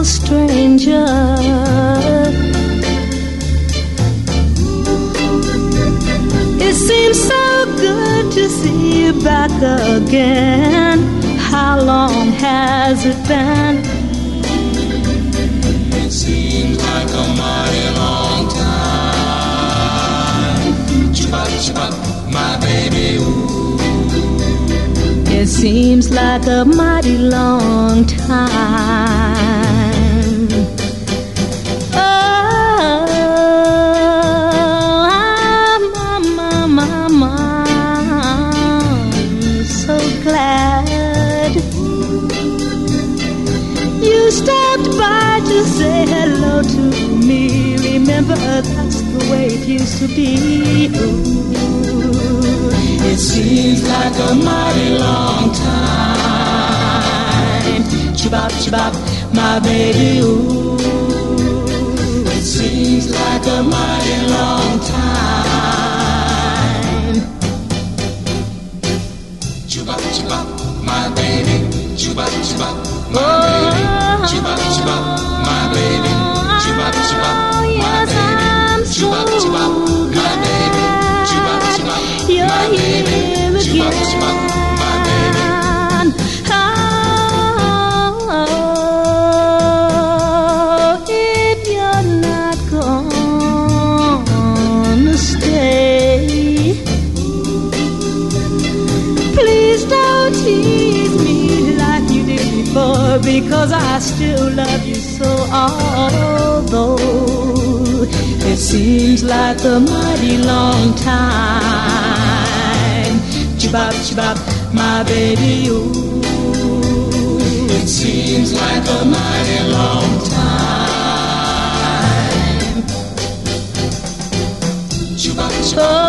stranger. It seems so good to see you back again. How long has it been? It seems like a mighty long time. Chibop, chibop, my baby, ooh. It seems like a mighty long time. Oh, I'm so glad you stopped by to say hello to me. Remember, that's the way it used to be. Ooh, it seems like a mighty long time. Chibop, chibop, my baby, ooh. It seems like a mighty long time. Chibop, chibop, my baby. Chibop, chibop, my baby. Chibop, chibop, my baby. Chibop, chibop, my baby. Chibop, chibop, my baby. Chibop, chibop, my baby. Chibop, chibop, my baby. Oh, if you're not gonna stay, please don't tease me like you did before, because I still love you so. Although it seems like a mighty long time. Chibop, chibop, my baby, ooh. It seems like a mighty long time. Chibop, chibop.